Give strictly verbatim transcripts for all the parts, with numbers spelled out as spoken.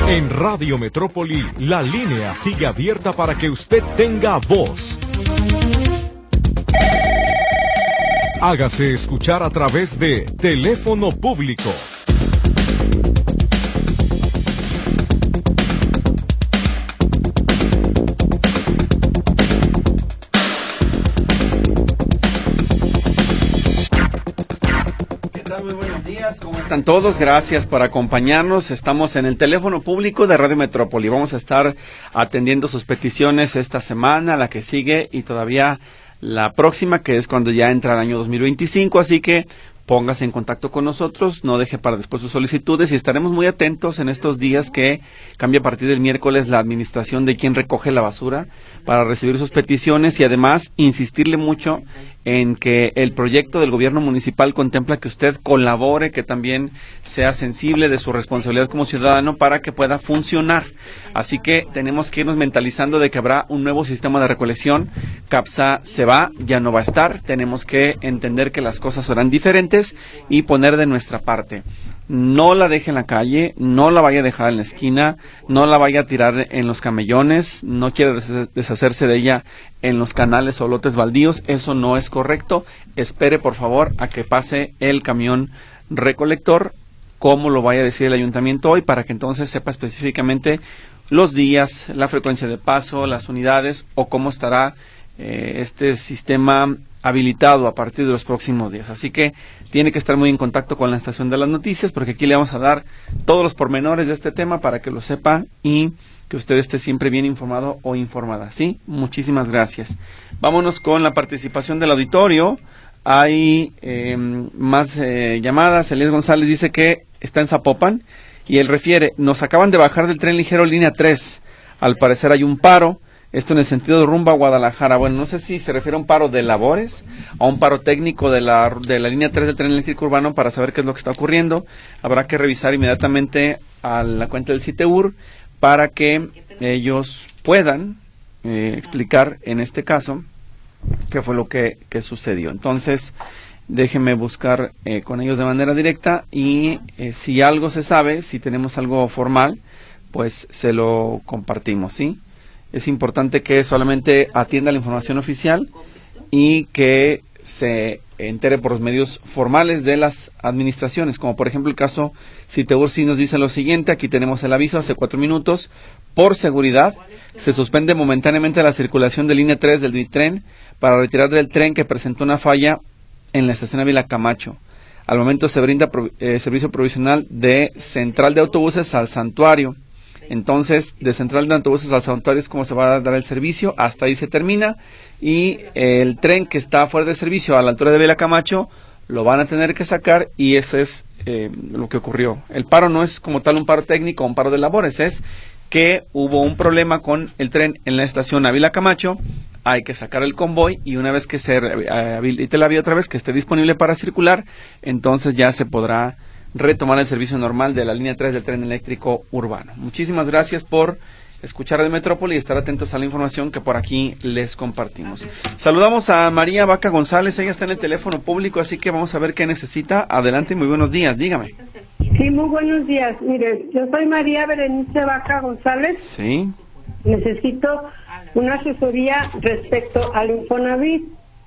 En Radio Metrópoli, la línea sigue abierta para que usted tenga voz. Hágase escuchar a través de teléfono público. Muy buenos días, ¿cómo están todos? Gracias por acompañarnos. Estamos en el teléfono público de Radio Metrópoli. Vamos a estar atendiendo sus peticiones esta semana, la que sigue y todavía la próxima, que es cuando ya entra el año dos mil veinticinco. Así que póngase en contacto con nosotros, no deje para después sus solicitudes y estaremos muy atentos en estos días que cambia a partir del miércoles la administración de quien recoge la basura para recibir sus peticiones y además insistirle mucho en que el proyecto del gobierno municipal contempla que usted colabore, que también sea sensible de su responsabilidad como ciudadano para que pueda funcionar. Así que tenemos que irnos mentalizando de que habrá un nuevo sistema de recolección. CAPSA se va, ya no va a estar. Tenemos que entender que las cosas serán diferentes y poner de nuestra parte. No la deje en la calle, no la vaya a dejar en la esquina, no la vaya a tirar en los camellones, no quiere deshacerse de ella en los canales o lotes baldíos, eso no es correcto. Espere por favor a que pase el camión recolector, como lo vaya a decir el ayuntamiento hoy, para que entonces sepa específicamente los días, la frecuencia de paso, las unidades o cómo estará eh, este sistema habilitado a partir de los próximos días. Así que tiene que estar muy en contacto con la estación de las noticias, porque aquí le vamos a dar todos los pormenores de este tema para que lo sepa y que usted esté siempre bien informado o informada. ¿Sí? Muchísimas gracias. Vámonos con la participación del auditorio. Hay eh, más eh, llamadas. Elías González dice que está en Zapopan y él refiere, nos acaban de bajar del tren ligero línea tres. Al parecer hay un paro. Esto en el sentido de rumbo a Guadalajara. Bueno, no sé si se refiere a un paro de labores, a un paro técnico de la, de la línea tres del tren eléctrico urbano para saber qué es lo que está ocurriendo. Habrá que revisar inmediatamente a la cuenta del CITEUR para que ellos puedan eh, explicar en este caso qué fue lo que, que sucedió. Entonces, déjenme buscar eh, con ellos de manera directa y eh, si algo se sabe, si tenemos algo formal, pues se lo compartimos, ¿sí? Es importante que solamente atienda la información oficial y que se entere por los medios formales de las administraciones, como por ejemplo el caso CITEUR sí nos dice lo siguiente, aquí tenemos el aviso hace cuatro minutos, por seguridad se suspende momentáneamente la circulación de línea tres del Bitren para retirar del tren que presentó una falla en la estación Ávila Camacho. Al momento se brinda pro, eh, servicio provisional de central de autobuses al santuario. Entonces, de central de autobuses al santuario es como se va a dar el servicio, hasta ahí se termina, y el tren que está fuera de servicio a la altura de Ávila Camacho lo van a tener que sacar y eso es eh, lo que ocurrió. El paro no es como tal un paro técnico, un paro de labores, es que hubo un problema con el tren en la estación Ávila Camacho, hay que sacar el convoy y una vez que se habilite la vía otra vez, que esté disponible para circular, entonces ya se podrá retomar el servicio normal de la línea tres del tren eléctrico urbano. Muchísimas gracias por escuchar de Metrópoli y estar atentos a la información que por aquí les compartimos. Saludamos a María Vaca González, ella está en el teléfono público, así que vamos a ver qué necesita. Adelante, muy buenos días, dígame. Sí, muy buenos días. Mire, yo soy María Berenice Vaca González. Sí. Necesito una asesoría respecto al Infonavit.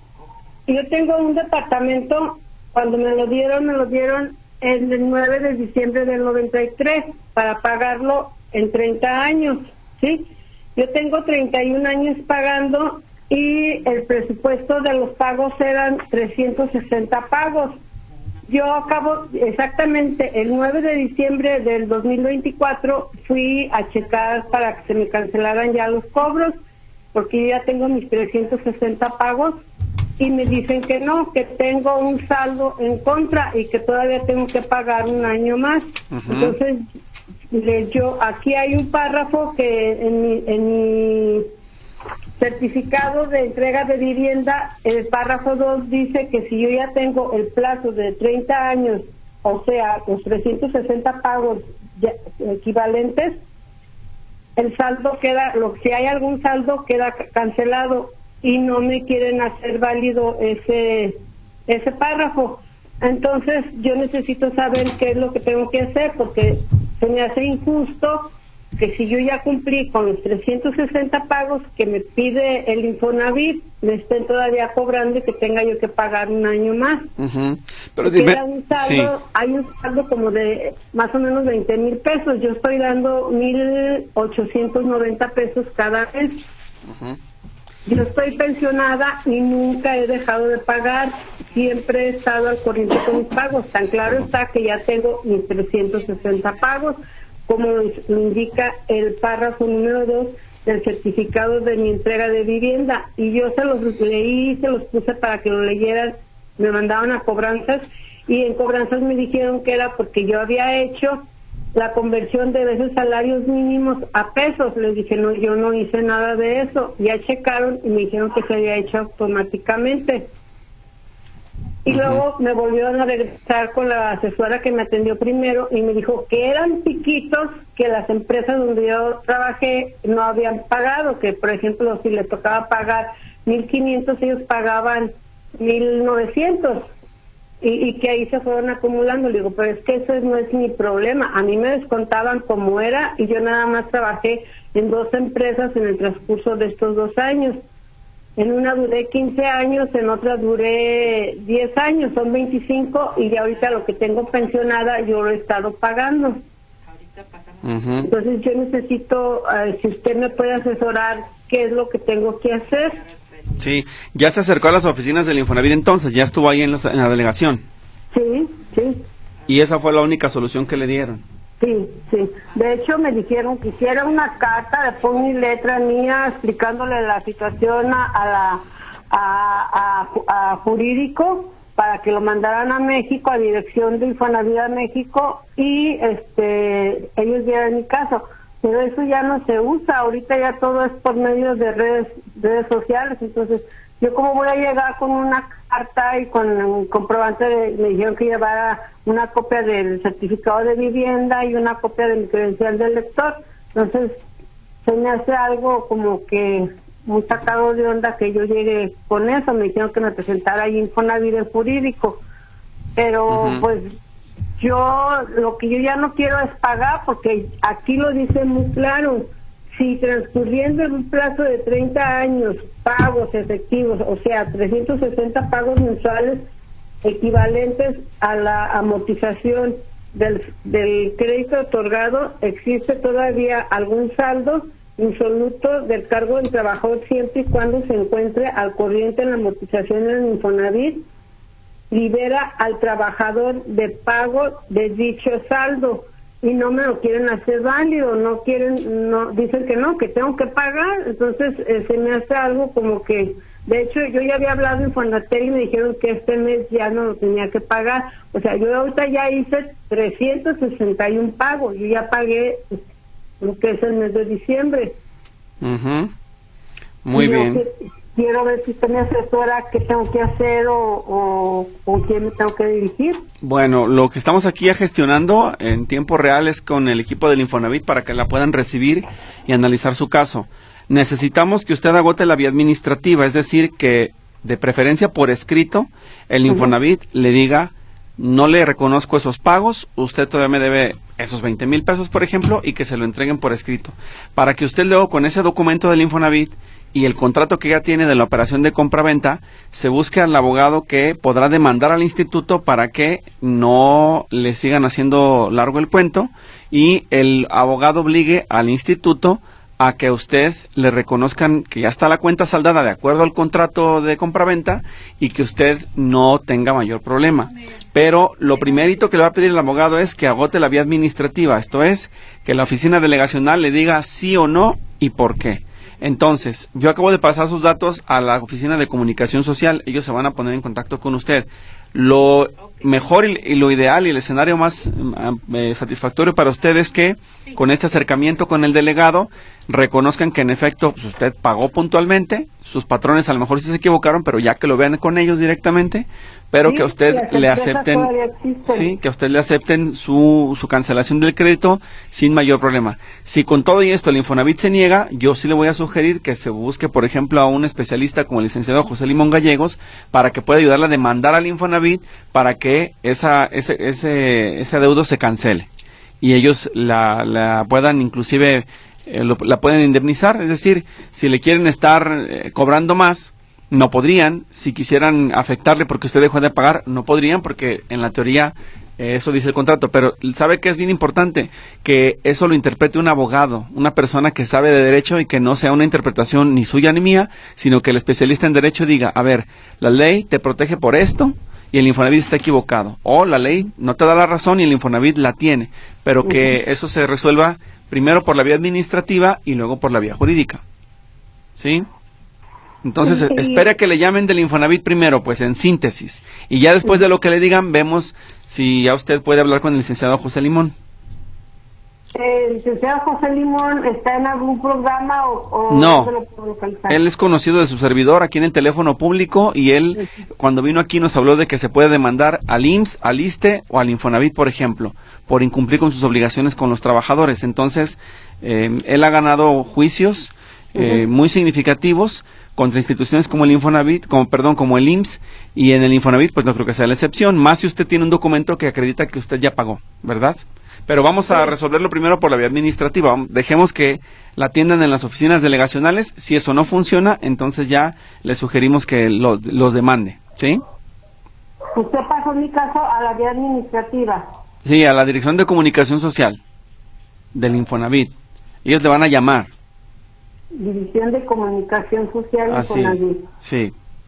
Yo tengo un departamento, cuando me lo dieron, me lo dieron el nueve de diciembre del noventa y tres para pagarlo en treinta años, ¿sí? Yo tengo treinta y un años pagando y el presupuesto de los pagos eran trescientos sesenta pagos. Yo acabo exactamente el nueve de diciembre del dos mil veinticuatro fui a checar para que se me cancelaran ya los cobros porque yo ya tengo mis trescientos sesenta pagos. Y me dicen que no, que tengo un saldo en contra y que todavía tengo que pagar un año más. Uh-huh. Entonces, yo aquí hay un párrafo que en mi, en mi certificado de entrega de vivienda, el párrafo dos dice que si yo ya tengo el plazo de treinta años, o sea, los trescientos sesenta pagos ya, equivalentes, el saldo queda, lo si hay algún saldo queda cancelado. Y no me quieren hacer válido ese ese párrafo. Entonces yo necesito saber qué es lo que tengo que hacer porque se me hace injusto que si yo ya cumplí con los trescientos sesenta pagos que me pide el Infonavit, me estén todavía cobrando y que tenga yo que pagar un año más. Uh-huh. Pero dime, dime, un saldo, sí. hay un saldo como de más o menos veinte mil pesos. Yo estoy dando mil ochocientos noventa pesos cada mes. Uh-huh. Yo estoy pensionada y nunca he dejado de pagar. Siempre he estado al corriente con mis pagos. Tan claro está que ya tengo mis trescientos sesenta pagos, como lo indica el párrafo número dos del certificado de mi entrega de vivienda. Y yo se los leí, se los puse para que lo leyeran. Me mandaban a cobranzas y en cobranzas me dijeron que era porque yo había hecho la conversión de esos salarios mínimos a pesos. Les dije, no, yo no hice nada de eso. Ya checaron y me dijeron que se había hecho automáticamente. Y uh-huh. luego me volvieron a regresar con la asesora que me atendió primero y me dijo que eran piquitos que las empresas donde yo trabajé no habían pagado, que por ejemplo si les tocaba pagar mil quinientos ellos pagaban mil novecientos. Y, y que ahí se fueron acumulando. Le digo, pero es que eso no es mi problema. A mí me descontaban como era y yo nada más trabajé en dos empresas en el transcurso de estos dos años. En una duré quince años, en otra duré diez años, son veinticinco y ya ahorita lo que tengo pensionada yo lo he estado pagando. Uh-huh. Entonces yo necesito, uh, si usted me puede asesorar qué es lo que tengo que hacer. Sí, ya se acercó a las oficinas del Infonavit entonces, ya estuvo ahí en, los, en la delegación. Sí, sí. ¿Y esa fue la única solución que le dieron? Sí, sí. De hecho me dijeron que hiciera una carta de puño y letra mía explicándole la situación a, a la a, a, a jurídico para que lo mandaran a México, a dirección de Infonavit a México y este ellos dieran mi caso. Pero eso ya no se usa, ahorita ya todo es por medio de redes redes sociales, entonces yo cómo voy a llegar con una carta y con un comprobante, de, me dijeron que llevara una copia del certificado de vivienda y una copia de mi credencial del lector, entonces se me hace algo como que muy sacado de onda que yo llegue con eso. Me dijeron que me presentara ahí Infonavit en jurídico, pero uh-huh. pues yo lo que yo ya no quiero es pagar, porque aquí lo dice muy claro, si transcurriendo en un plazo de treinta años pagos efectivos, o sea, trescientos sesenta pagos mensuales equivalentes a la amortización del, del crédito otorgado, existe todavía algún saldo insoluto del cargo del trabajador siempre y cuando se encuentre al corriente en la amortización en el Infonavit, libera al trabajador de pago de dicho saldo y no me lo quieren hacer válido, no quieren, no dicen que no, que tengo que pagar. Entonces eh, se me hace algo como que, de hecho yo ya había hablado en Fonatel y me dijeron que este mes ya no lo tenía que pagar. O sea, yo ahorita ya hice trescientos sesenta y uno pagos, yo ya pagué pues, lo que es el mes de diciembre. Uh-huh. Muy y bien. Que, quiero ver si usted me asesora qué tengo que hacer o, o, o quién me tengo que dirigir. Bueno, lo que estamos aquí gestionando en tiempo real es con el equipo del Infonavit para que la puedan recibir y analizar su caso. Necesitamos que usted agote la vía administrativa, es decir, que de preferencia por escrito el Infonavit uh-huh. le diga, no le reconozco esos pagos, usted todavía me debe esos veinte mil pesos, por ejemplo, y que se lo entreguen por escrito, para que usted luego con ese documento del Infonavit y el contrato que ya tiene de la operación de compra-venta, se busque al abogado que podrá demandar al instituto para que no le sigan haciendo largo el cuento y el abogado obligue al instituto a que a usted le reconozcan que ya está la cuenta saldada de acuerdo al contrato de compra-venta y que usted no tenga mayor problema. Pero lo primerito que le va a pedir el abogado es que agote la vía administrativa, esto es, que la oficina delegacional le diga sí o no y por qué. Entonces, yo acabo de pasar sus datos a la oficina de comunicación social, ellos se van a poner en contacto con usted. Lo mejor y, y lo ideal y el escenario más eh, satisfactorio para usted es que con este acercamiento con el delegado reconozcan que en efecto pues, usted pagó puntualmente, sus patrones a lo mejor sí se equivocaron, pero ya que lo vean con ellos directamente, pero sí, que a usted le acepten, sí, que a usted le acepten su, su cancelación del crédito sin mayor problema. Si con todo y esto el Infonavit se niega, yo sí le voy a sugerir que se busque, por ejemplo, a un especialista como el licenciado José Limón Gallegos para que pueda ayudarle a demandar al Infonavit para que esa ese ese ese adeudo se cancele. y ellos la, la puedan inclusive, eh, lo, la pueden indemnizar, es decir, si le quieren estar eh, cobrando más, no podrían. Si quisieran afectarle porque usted dejó de pagar, no podrían, porque en la teoría eh, eso dice el contrato. Pero ¿sabe qué es bien importante? Que eso lo interprete un abogado, una persona que sabe de derecho, y que no sea una interpretación ni suya ni mía, sino que el especialista en derecho diga, a ver, la ley te protege por esto y el Infonavit está equivocado, o la ley no te da la razón y el Infonavit la tiene, pero que uh-huh. eso se resuelva primero por la vía administrativa y luego por la vía jurídica. ¿Sí? Entonces, sí. espere a que le llamen del Infonavit primero, pues en síntesis. Y ya después de lo que le digan, vemos si ya usted puede hablar con el licenciado José Limón. ¿El licenciado José Limón está en algún programa o, o no? se lo puedo localizar? Él es conocido de su servidor aquí en el teléfono público, y él, sí. cuando vino aquí, nos habló de que se puede demandar al I M S S, al ISSSTE o al Infonavit, por ejemplo, por incumplir con sus obligaciones con los trabajadores. Entonces, eh, él ha ganado juicios eh, uh-huh. muy significativos contra instituciones como el Infonavit, como perdón, como el I M S S, y en el Infonavit pues no creo que sea la excepción, más si usted tiene un documento que acredita que usted ya pagó, ¿verdad? Pero vamos a resolverlo primero por la vía administrativa. Dejemos que la atiendan en las oficinas delegacionales. Si eso no funciona, entonces ya le sugerimos que lo, los demande, ¿sí? Usted pasó mi caso a la vía administrativa. Sí, a la Dirección de Comunicación Social del Infonavit. Ellos le van a llamar. División de Comunicación Social Así Infonavit. Es, sí.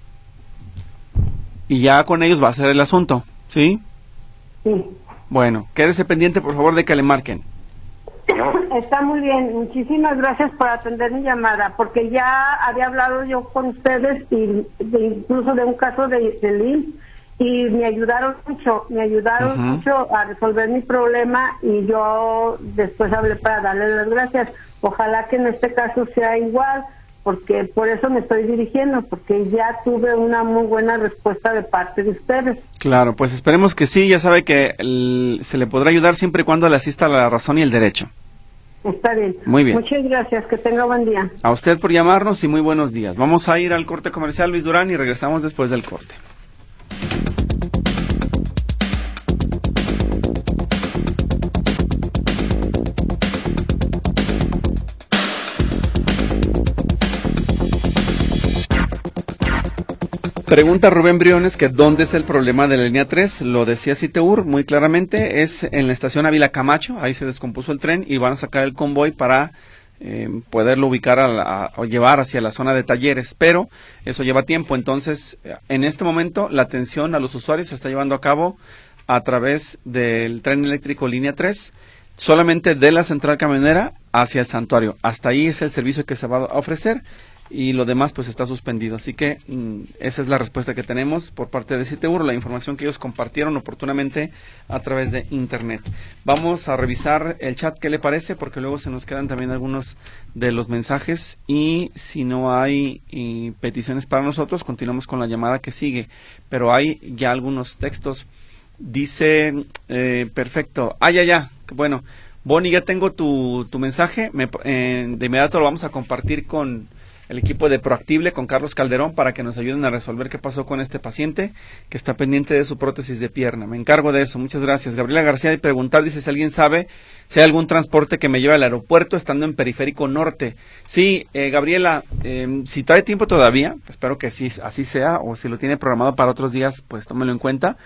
Y ya con ellos va a ser el asunto, ¿sí? Sí. Bueno, quédese pendiente, por favor, de que le marquen. Está muy bien, muchísimas gracias por atender mi llamada, porque ya había hablado yo con ustedes, y de, incluso de un caso de, de I M S S, y me ayudaron mucho, me ayudaron uh-huh. mucho a resolver mi problema, y yo después hablé para darles las gracias. Ojalá que en este caso sea igual, porque por eso me estoy dirigiendo, porque ya tuve una muy buena respuesta de parte de ustedes. Claro, pues esperemos que sí. Ya sabe que el, se le podrá ayudar siempre y cuando le asista la razón y el derecho. Está bien. Muy bien. Muchas gracias, que tenga buen día. A usted por llamarnos y muy buenos días. Vamos a ir al corte comercial, Luis Durán, y regresamos después del corte. Pregunta Rubén Briones que dónde es el problema de la línea tres. Lo decía Citeur muy claramente, es en la estación Ávila Camacho. Ahí se descompuso el tren y van a sacar el convoy para eh, poderlo ubicar a la, o llevar hacia la zona de talleres, pero eso lleva tiempo. Entonces, en este momento, la atención a los usuarios se está llevando a cabo a través del tren eléctrico línea tres, solamente de la central camionera hacia el santuario. Hasta ahí es el servicio que se va a ofrecer, y lo demás pues está suspendido. Así que mmm, esa es la respuesta que tenemos por parte de Citeur, la información que ellos compartieron oportunamente a través de internet. Vamos a revisar el chat, ¿qué le parece? Porque luego se nos quedan también algunos de los mensajes, y si no hay y, peticiones para nosotros, continuamos con la llamada que sigue. Pero hay ya algunos textos. Dice, eh, perfecto, ah, ya, ya, bueno, Bonnie, ya tengo tu, tu mensaje, Me, eh, de inmediato lo vamos a compartir con el equipo de Proactible, con Carlos Calderón, para que nos ayuden a resolver qué pasó con este paciente que está pendiente de su prótesis de pierna. Me encargo de eso, muchas gracias. Gabriela García de preguntar, dice, si alguien sabe si hay algún transporte que me lleve al aeropuerto estando en Periférico Norte. Sí, eh, Gabriela, eh, si trae tiempo todavía, espero que sí, así sea, o si lo tiene programado para otros días, pues tómelo en cuenta.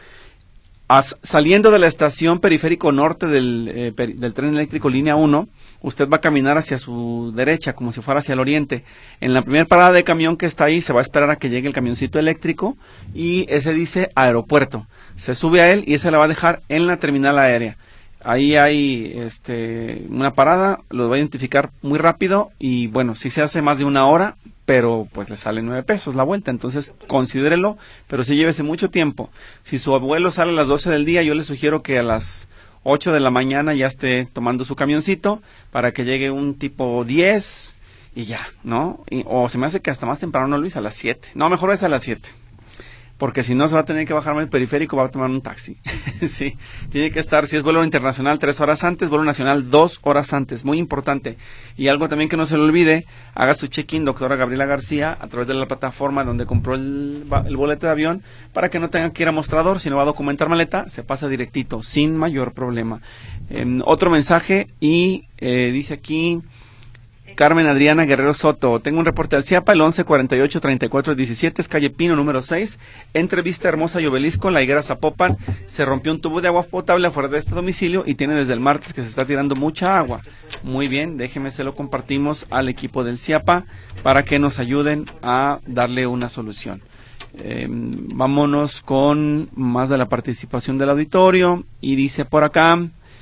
As, saliendo de la estación Periférico Norte del, eh, per, del tren eléctrico línea uno, usted va a caminar hacia su derecha, como si fuera hacia el oriente. En la primera parada de camión que está ahí, se va a esperar a que llegue el camioncito eléctrico, y ese dice aeropuerto. Se sube a él y ese la va a dejar en la terminal aérea. Ahí hay este, una parada, lo va a identificar muy rápido, y bueno, si se hace más de una hora, pero pues le sale nueve pesos la vuelta, entonces considérelo, pero sí llévese mucho tiempo. Si su abuelo sale a las doce del día, yo le sugiero que a las ocho de la mañana ya esté tomando su camioncito, para que llegue un tipo diez y ya, ¿no? Y, o se me hace que hasta más temprano, Luis, a las siete. No, mejor es a las siete. Porque si no se va a tener que bajar el periférico, va a tomar un taxi. Sí, tiene que estar, si es vuelo internacional, tres horas antes, vuelo nacional, dos horas antes, muy importante. Y algo también que no se le olvide, haga su check-in, doctora Gabriela García, a través de la plataforma donde compró el, el boleto de avión, para que no tenga que ir a mostrador, si no va a documentar maleta, se pasa directito, sin mayor problema. Eh, otro mensaje y eh, dice aquí Carmen Adriana Guerrero Soto, tengo un reporte al CIAPA, el once cuarenta y ocho treinta y cuatro diecisiete, es calle Pino número seis, entrevista Hermosa y Obelisco, La Higuera Zapopan, se rompió un tubo de agua potable afuera de este domicilio y tiene desde el martes que se está tirando mucha agua. Muy bien, déjeme se lo compartimos al equipo del CIAPA para que nos ayuden a darle una solución. Eh, vámonos con más de la participación del auditorio y dice por acá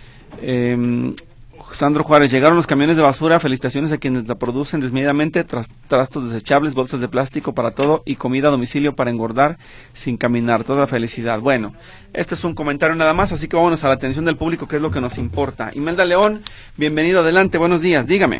eh, Sandro Juárez, llegaron los camiones de basura, felicitaciones a quienes la producen desmedidamente, tras, trastos desechables, bolsas de plástico para todo y comida a domicilio para engordar sin caminar, toda felicidad. Bueno, este es un comentario nada más, así que vámonos a la atención del público, que es lo que nos importa. Imelda León, bienvenido, adelante, buenos días, dígame.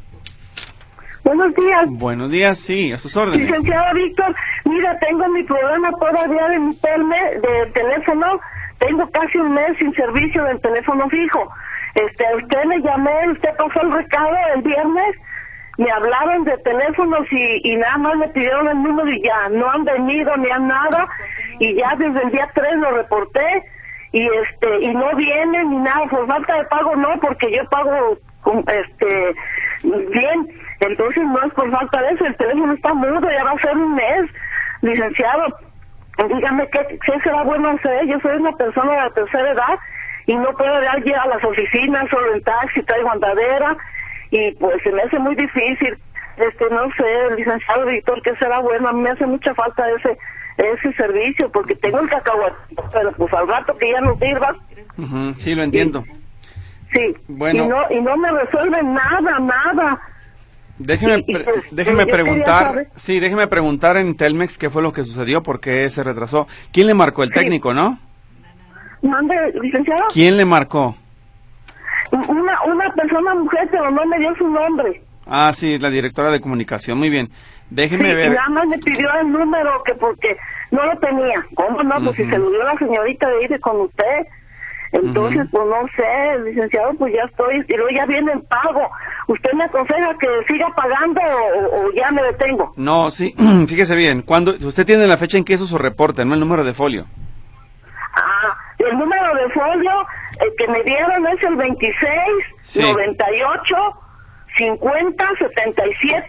Buenos días. Buenos días, sí, a sus órdenes. Licenciado Víctor, mira, tengo mi programa todavía de mi telme, de teléfono, tengo casi un mes sin servicio del teléfono fijo. Este, a usted le llamé, usted pasó el recado el viernes, me hablaron de teléfonos y, y nada más me pidieron el número y ya, no han venido ni han nada, y ya desde el día tres lo reporté, y este, y no vienen ni nada, por falta de pago no, porque yo pago, este, bien, entonces no es por falta de eso, el teléfono está mudo, ya va a ser un mes, licenciado, dígame qué, qué será bueno hacer, yo soy una persona de la tercera edad, y no puedo ir a las oficinas, solo en taxi, traigo andadera, y pues se me hace muy difícil, este, no sé, licenciado Víctor, que será bueno, a mí me hace mucha falta ese ese servicio, porque tengo el cacahuate, pero pues al rato que ya no sirva. Uh-huh, sí, lo entiendo. Y, sí, bueno. y no, y no me resuelven nada, nada. Déjeme, y, y pues, déjeme preguntar, sí, déjeme preguntar en Telmex qué fue lo que sucedió, por qué se retrasó. ¿Quién le marcó? El técnico, sí. ¿no? Mande, licenciado. ¿Quién le marcó? Una una persona mujer, pero no me dio su nombre. Ah, sí, la directora de comunicación, muy bien. Déjeme sí, ver. Nada más me pidió el número, que porque no lo tenía. ¿Cómo no? Uh-huh. Pues si se lo dio la señorita de ir con usted. Entonces, uh-huh. pues no sé, licenciado, pues ya estoy, y luego ya viene el pago. ¿Usted me aconseja que siga pagando o, o ya me detengo? No, sí, fíjese bien, cuando usted tiene la fecha en que hizo su reporte, no el número de folio. Ah, el número de folio eh, que me dieron es el veintiséis, sí. noventa y ocho, cincuenta, setenta y siete,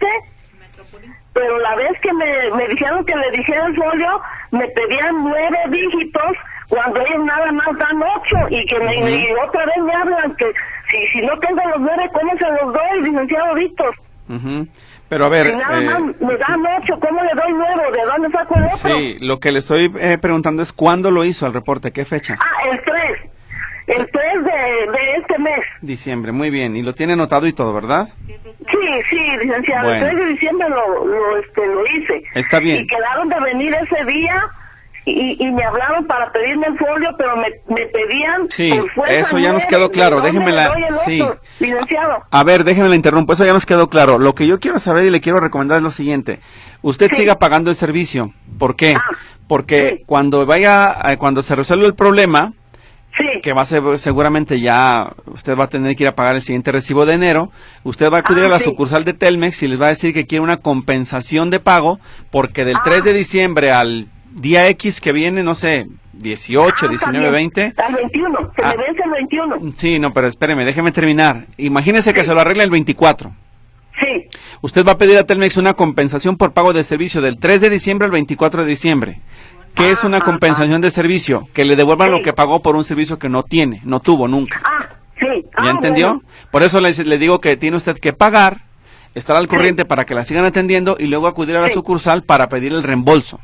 pero la vez que me, me dijeron que le dijera el folio, me pedían nueve dígitos, cuando ellos nada más dan ocho, y que me, uh-huh. y otra vez me hablan que si, si no tengo los nueve, ¿cómo se los doy, licenciado Víctor? Uh-huh. Pero a ver... Si nada eh, más me dan ocho, ¿cómo le doy nueve? ¿De dónde saco el otro? Sí, lo que le estoy eh, preguntando es ¿cuándo lo hizo el reporte? ¿Qué fecha? Ah, el tres. El tres de, de este mes. Diciembre, muy bien. Y lo tiene anotado y todo, ¿verdad? Sí, sí, licenciado. Bueno. El tres de diciembre lo, lo, este, lo hice. Está bien. Y quedaron de venir ese día y, y me hablaron para pedirme el folio, pero me, me pedían... Sí, eso ya nos quedó claro. Déjeme la... Sí. Otro, licenciado. A ver, déjeme la interrumpo. Eso ya nos quedó claro. Lo que yo quiero saber y le quiero recomendar es lo siguiente. Usted sí. siga pagando el servicio. ¿Por qué? Ah, Porque sí. cuando vaya, eh, cuando se resuelva el problema... Sí. que va a ser seguramente ya usted va a tener que ir a pagar el siguiente recibo de enero, usted va a acudir ah, a la sí. sucursal de Telmex y les va a decir que quiere una compensación de pago porque del ah. tres de diciembre al día X que viene, no sé, dieciocho, ah, diecinueve, veinte. Al veintiuno, se ah. me vence el veintiuno. Sí, no, pero espéreme, déjeme terminar. Imagínese sí. que se lo arregle el veinticuatro. Sí. Usted va a pedir a Telmex una compensación por pago de servicio del tres de diciembre al veinticuatro de diciembre. ¿Qué es una compensación de servicio? Que le devuelvan sí. lo que pagó por un servicio que no tiene, no tuvo nunca. Ah, sí. ¿Ya ah, entendió? Bueno. Por eso le, le digo que tiene usted que pagar, estar al corriente sí. para que la sigan atendiendo y luego acudir a la sí. sucursal para pedir el reembolso.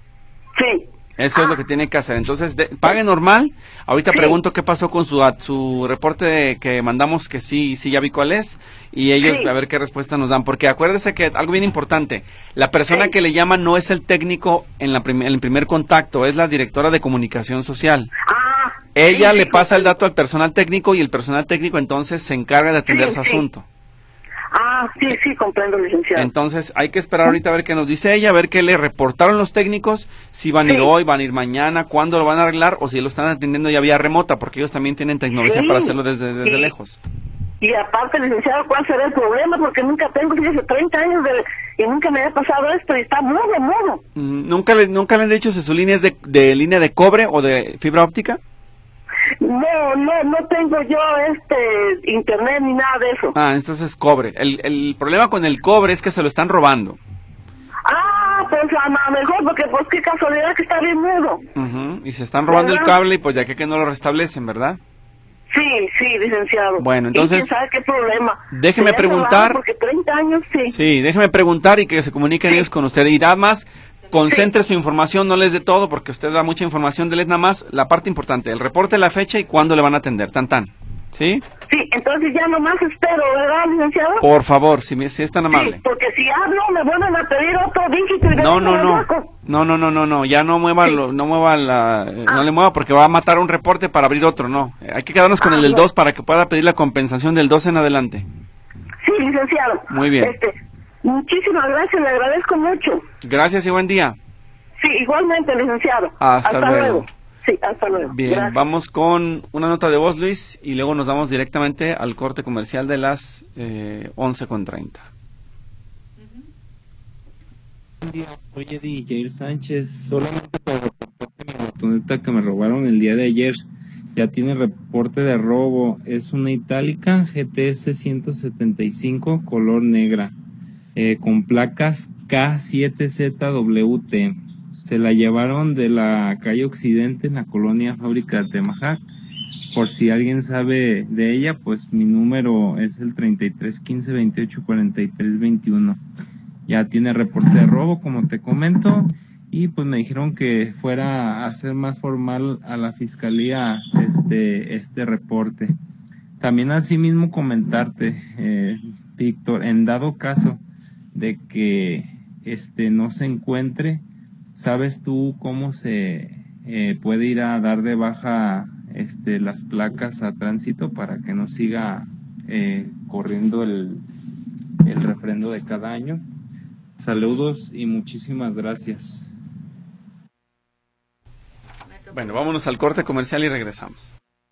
Sí. Eso ah. es lo que tiene que hacer. Entonces, de, pague normal. Ahorita sí. pregunto qué pasó con su su reporte de, que mandamos, que sí, sí ya vi cuál es, y ellos sí. a ver qué respuesta nos dan. Porque acuérdese que algo bien importante, la persona sí. que le llama no es el técnico en, la prim en el primer contacto, es la directora de comunicación social. Ah, Ella sí, le sí, pasa sí. el dato al personal técnico y el personal técnico entonces se encarga de atender sí, su sí. asunto. Ah, sí, sí, comprendo, licenciado. Entonces hay que esperar ahorita a ver qué nos dice ella, a ver qué le reportaron los técnicos, si van a ir sí. hoy, van a ir mañana, cuándo lo van a arreglar o si lo están atendiendo ya vía remota, porque ellos también tienen tecnología sí. para hacerlo desde, desde sí. lejos. Y aparte, licenciado, ¿cuál será el problema? Porque nunca tengo, fíjese, treinta años de, y nunca me había pasado esto y está mudo, mudo. Mm, ¿Nunca le, nunca le han dicho si su línea es de, de línea de cobre o de fibra óptica? No, no, no tengo yo este internet ni nada de eso. Ah, entonces cobre. El, el problema con el cobre es que se lo están robando. Ah, pues a lo mejor, porque pues qué casualidad que está bien mudo. Uh-huh. Y se están robando ¿verdad? El cable y pues ya que, que no lo restablecen, ¿verdad? Sí, sí, licenciado. Bueno, entonces... ¿Quién sabe qué problema? Déjeme preguntar... Porque treinta años, sí. Sí, déjeme preguntar y que se comuniquen sí. ellos con usted. Y nada más, concentre sí. su información, no les dé todo, porque usted da mucha información, déles nada más la parte importante, el reporte, la fecha y cuándo le van a atender, tan tan. ¿Sí? Sí, entonces ya nomás espero, ¿verdad, licenciado? Por favor, si, me, si es tan amable. Sí, porque si hablo me vuelven a pedir otro dígito y no, no, no, no, no, no, no, no, ya no mueva, sí. lo, no mueva la, eh, ah. no le mueva porque va a matar un reporte para abrir otro, no. Hay que quedarnos con ah, el del no. dos para que pueda pedir la compensación del dos en adelante. Sí, licenciado. Muy bien. Este, muchísimas gracias, le agradezco mucho. Gracias y buen día. Sí, igualmente, licenciado. Hasta, Hasta luego. luego. Sí, hasta luego. Bien, gracias. Vamos con una nota de voz, Luis, y luego nos vamos directamente al corte comercial de las eh, once con treinta. Buen día, soy Eddie Jair Sánchez, solamente para reportarte mi motoneta que me robaron el día de ayer. Ya tiene reporte de robo, es una itálica G T S ciento setenta y cinco, color negra, eh, con placas K siete Z W T. Se la llevaron de la calle Occidente en la colonia Fábrica de Atemajac. Por si alguien sabe de ella, pues mi número es el treinta y tres quince veintiocho cuarenta y tres veintiuno. Ya tiene reporte de robo, como te comento, y pues me dijeron que fuera a hacer más formal a la fiscalía este, este reporte. También asimismo comentarte, eh, Víctor, en dado caso de que este no se encuentre, ¿sabes tú cómo se eh, puede ir a dar de baja este, las placas a tránsito para que no siga eh, corriendo el, el refrendo de cada año? Saludos y muchísimas gracias. Bueno, vámonos al corte comercial y regresamos.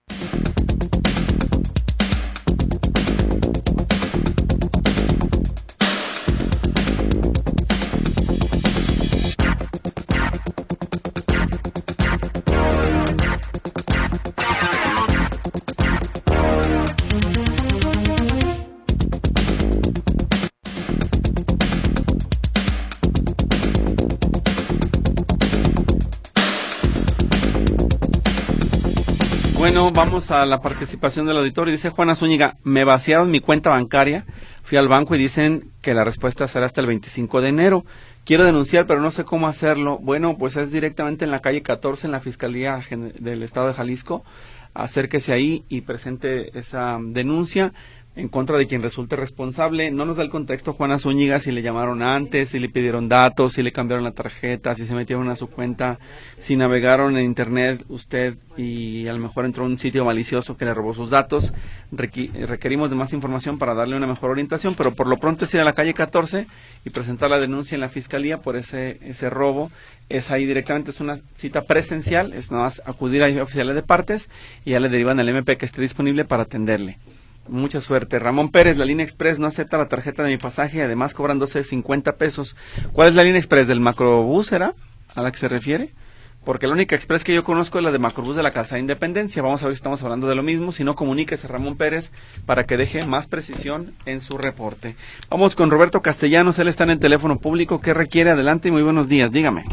Bueno, vamos a la participación del auditorio. Dice Juana Zúñiga, me vaciaron mi cuenta bancaria, fui al banco y dicen que la respuesta será hasta el veinticinco de enero. Quiero denunciar, pero no sé cómo hacerlo. Bueno, pues es directamente en la calle catorce, en la Fiscalía del Estado de Jalisco. Acérquese ahí y presente esa denuncia en contra de quien resulte responsable. No nos da el contexto Juana Zúñiga, si le llamaron antes, si le pidieron datos, si le cambiaron la tarjeta, si se metieron a su cuenta, si navegaron en internet usted y a lo mejor entró a un sitio malicioso que le robó sus datos. Requ- requerimos de más información para darle una mejor orientación, pero por lo pronto es ir a la calle catorce y presentar la denuncia en la fiscalía por ese ese robo. Es ahí directamente, es una cita presencial, es nada más acudir a oficiales de partes y ya le derivan el M P que esté disponible para atenderle. Mucha suerte. Ramón Pérez, la línea express no acepta la tarjeta de mi pasaje y además cobran doce cincuenta pesos. ¿Cuál es la línea express? ¿Del macrobús será a la que se refiere? Porque la única express que yo conozco es la de macrobús de la Calzada Independencia. Vamos a ver si estamos hablando de lo mismo. Si no, comuníquese a Ramón Pérez para que deje más precisión en su reporte. Vamos con Roberto Castellanos, él está en el teléfono público. ¿Qué requiere? Adelante y muy buenos días, dígame.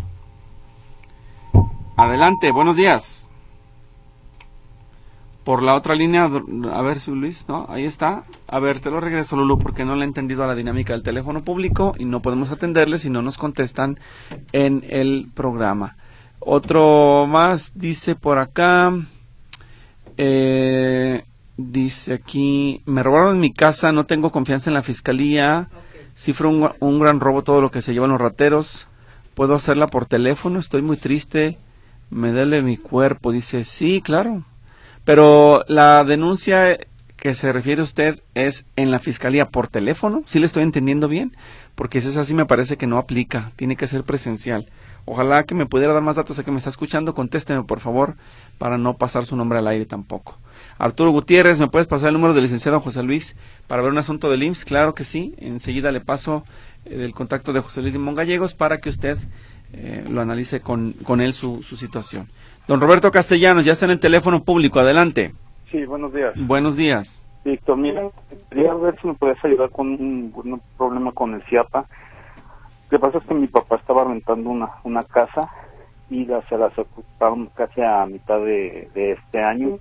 Adelante, buenos días. Por la otra línea, a ver si Luis, ¿no? Ahí está. A ver, te lo regreso, Lulu, porque no le he entendido a la dinámica del teléfono público y no podemos atenderle si no nos contestan en el programa. Otro más, dice por acá, eh, dice aquí, me robaron mi casa, no tengo confianza en la fiscalía, okay. Sí fue un, un gran robo todo lo que se llevan los rateros, puedo hacerla por teléfono, estoy muy triste, me duele mi cuerpo, dice, sí, claro. Pero la denuncia que se refiere usted es en la fiscalía por teléfono, ¿sí le estoy entendiendo bien? Porque si es así me parece que no aplica, tiene que ser presencial. Ojalá que me pudiera dar más datos a que me está escuchando, contésteme por favor, para no pasar su nombre al aire tampoco. Arturo Gutiérrez, ¿me puedes pasar el número del licenciado José Luis para ver un asunto del I M S S? Claro que sí, enseguida le paso eh, el contacto de José Luis Limón Gallegos para que usted eh, lo analice con, con él su, su situación. Don Roberto Castellanos, ya está en el teléfono público, adelante. Sí, buenos días. Buenos días. Víctor, mira, quería ver si me puedes ayudar con un, un problema con el CIAPA. Lo que pasa es que mi papá estaba rentando una una casa y la, se la ocuparon casi a mitad de, de este año.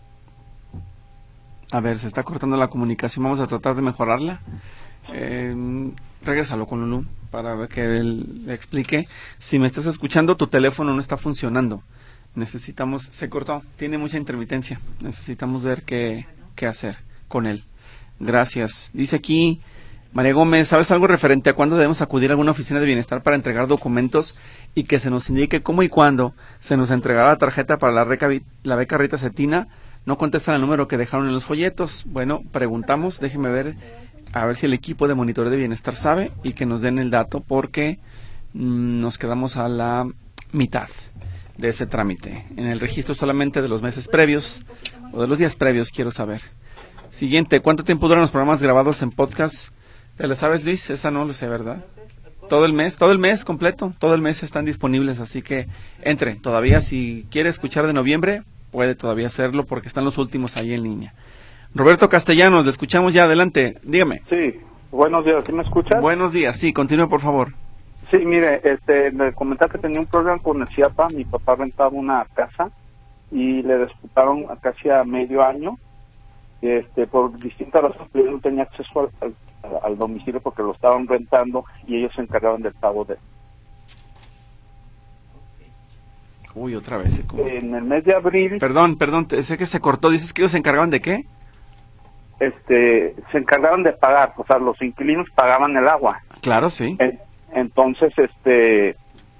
A ver, se está cortando la comunicación, vamos a tratar de mejorarla. Eh, regrésalo con Lulú para que él le explique. Si me estás escuchando, tu teléfono no está funcionando. Necesitamos, se cortó, tiene mucha intermitencia. Necesitamos ver qué, qué hacer con él. Gracias. Dice aquí María Gómez, ¿sabes algo referente a cuándo debemos acudir a alguna oficina de bienestar para entregar documentos y que se nos indique cómo y cuándo se nos entregará la tarjeta para la, reca, la beca Rita Cetina? No contestan el número que dejaron en los folletos. Bueno, preguntamos, déjeme ver, a ver si el equipo de monitoreo de bienestar sabe y que nos den el dato porque mmm, nos quedamos a la mitad de ese trámite. En el registro solamente de los meses previos o de los días previos quiero saber. Siguiente, ¿cuánto tiempo duran los programas grabados en podcast? ¿Te la sabes, Luis? Esa no lo sé, ¿verdad? Todo el mes, todo el mes completo, todo el mes están disponibles, así que entre. Todavía si quiere escuchar de noviembre, puede todavía hacerlo porque están los últimos ahí en línea. Roberto Castellanos, le escuchamos ya, adelante, dígame. Sí, buenos días, ¿sí me escuchas? Buenos días, sí, continúe por favor. Sí, mire, este, me comentaba que tenía un problema con el CIAPA, mi papá rentaba una casa y le disputaron a casi a medio año, este, por distintas razones, pero yo no tenía acceso al, al, al domicilio porque lo estaban rentando y ellos se encargaban del pago de... Uy, otra vez se cortó. En el mes de abril... Perdón, perdón, te, sé que se cortó, dices que ellos se encargaban de qué? Este, se encargaban de pagar, o sea, los inquilinos pagaban el agua. Claro, sí. En, entonces, este,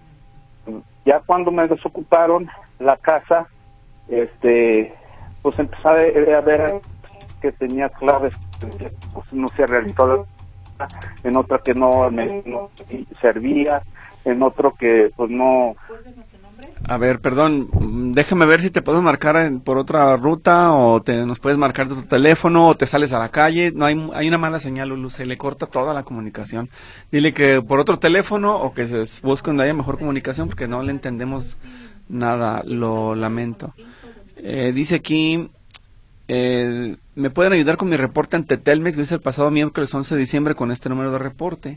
ya cuando me desocuparon la casa, este, pues empecé a ver que tenía claves, pues no se realizó, en otra que no me no servía, en otro que pues no... A ver, perdón, déjame ver si te puedo marcar en, por otra ruta o te nos puedes marcar de tu teléfono o te sales a la calle. No hay hay una mala señal, Lulu, se le corta toda la comunicación. Dile que por otro teléfono o que se busque donde haya mejor comunicación porque no le entendemos nada, lo lamento. Eh, dice aquí, eh, ¿me pueden ayudar con mi reporte ante Telmex? Lo hice el pasado miércoles once de diciembre con este número de reporte.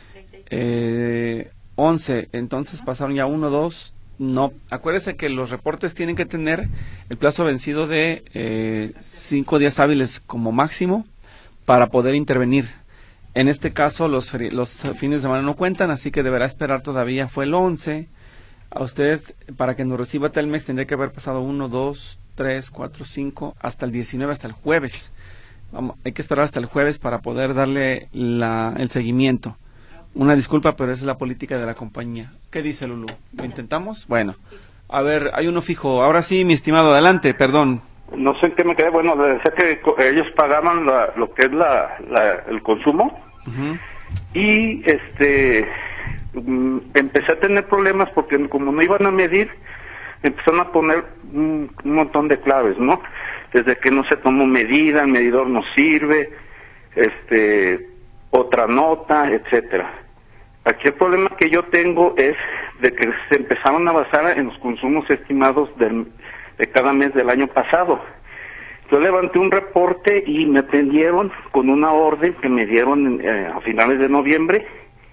Eh, once, entonces pasaron ya uno, dos... No, acuérdese que los reportes tienen que tener el plazo vencido de eh, cinco días hábiles como máximo para poder intervenir. En este caso los, los fines de semana no cuentan, así que deberá esperar todavía. Fue el once. A usted, para que nos reciba Telmex, tendría que haber pasado uno, dos, tres, cuatro, cinco, hasta el diecinueve, hasta el jueves. Vamos, hay que esperar hasta el jueves para poder darle la, el seguimiento. Una disculpa, pero esa es la política de la compañía. ¿Qué dice Lulú? ¿Lo intentamos? Bueno, a ver, hay uno fijo. Ahora sí, mi estimado, adelante, perdón. No sé en qué me quedé. Bueno, le decía que ellos pagaban la, lo que es la, la el consumo. Uh-huh. Y este um, empecé a tener problemas porque como no iban a medir, empezaron a poner un, un montón de claves, ¿no? Desde que no se tomó medida, el medidor no sirve, este, otra nota, etcétera. Aquí el problema que yo tengo es de que se empezaron a basar en los consumos estimados del, de cada mes del año pasado. Yo levanté un reporte y me prendieron con una orden que me dieron eh, a finales de noviembre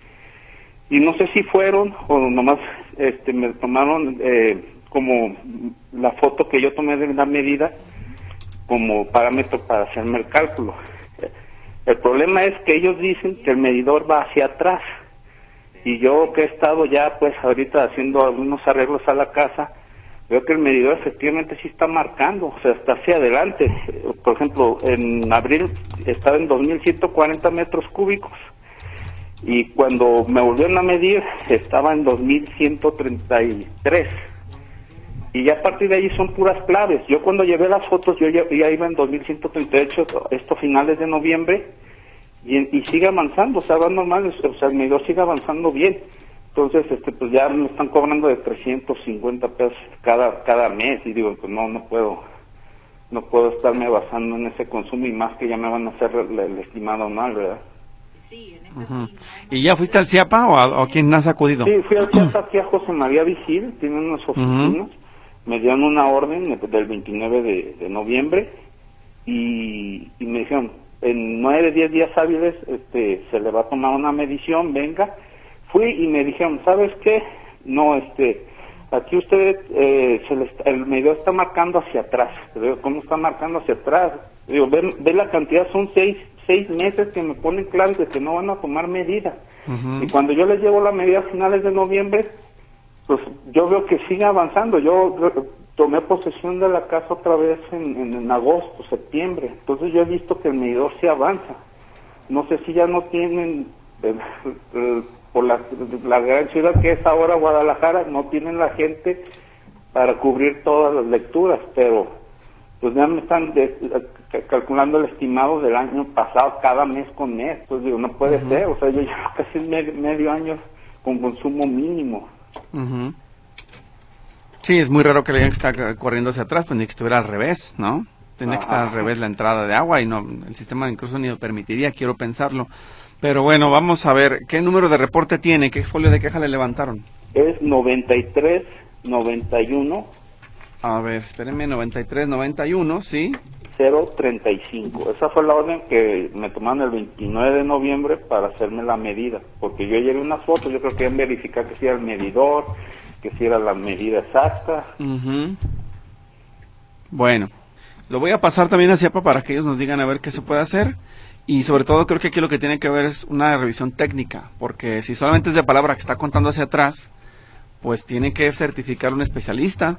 y no sé si fueron o nomás este, me tomaron eh, como la foto que yo tomé de la medida como parámetro para hacerme el cálculo. El problema es que ellos dicen que el medidor va hacia atrás. Y yo que he estado ya pues ahorita haciendo algunos arreglos a la casa, veo que el medidor efectivamente sí está marcando, o sea, está hacia adelante. Por ejemplo, en abril estaba en dos mil ciento cuarenta metros cúbicos y cuando me volvieron a medir estaba en dos mil ciento treinta y tres. Y ya a partir de ahí son puras claves. Yo cuando llevé las fotos yo ya, ya iba en dos mil ciento treinta y ocho, esto finales de noviembre. Y, y sigue avanzando, o sea, va normal, o sea, el medidor sigue avanzando bien. Entonces, este, pues ya me están cobrando de trescientos cincuenta pesos cada cada mes y digo, pues no, no puedo, no puedo estarme basando en ese consumo y más que ya me van a hacer el, el estimado anual, ¿verdad? Sí, en este uh-huh. ¿Y ya fuiste al CIAPA o a, a quién has acudido? Sí, fui al CIAPA aquí a José María Vigil, tiene unas oficinas. Uh-huh. me dieron una orden del veintinueve de, de noviembre y, y me dijeron, en nueve, diez días hábiles este, se le va a tomar una medición, venga. Fui y me dijeron, ¿sabes qué? No, este, aquí usted, eh, se le está, el medidor está marcando hacia atrás. Digo, ¿cómo está marcando hacia atrás? Digo, ve, ve la cantidad, son seis, seis meses que me ponen claros de que no van a tomar medidas. Uh-huh. Y cuando yo les llevo la medida a finales de noviembre, pues yo veo que sigue avanzando. Yo tomé posesión de la casa otra vez en, en, en agosto, septiembre. Entonces yo he visto que el medidor sí avanza. No sé si ya no tienen, eh, eh, por la, la gran ciudad que es ahora Guadalajara, no tienen la gente para cubrir todas las lecturas, pero pues ya me están de, calculando el estimado del año pasado cada mes con mes. Pues digo, no puede uh-huh. ser, o sea, yo llevo casi medio, medio año con consumo mínimo. Uh-huh. Sí, es muy raro que le digan que está corriendo hacia atrás, pues ni que estuviera al revés, ¿no? Tendría que estar al revés la entrada de agua y no, el sistema incluso ni lo permitiría, quiero pensarlo. Pero bueno, vamos a ver, ¿qué número de reporte tiene? ¿Qué folio de queja le levantaron? Es noventa y tres noventa y uno. A ver, espérenme, noventa y tres noventa y uno, ¿sí? cero treinta y cinco. Esa fue la orden que me tomaron el veintinueve de noviembre para hacerme la medida, porque yo llevé unas fotos, yo creo que iban a verificar que si era el medidor, que si era la medida exacta. Uh-huh. Bueno, lo voy a pasar también a CIAPA para que ellos nos digan a ver qué se puede hacer, y sobre todo creo que aquí lo que tiene que ver es una revisión técnica, porque si solamente es de palabra que está contando hacia atrás, pues tiene que certificar un especialista.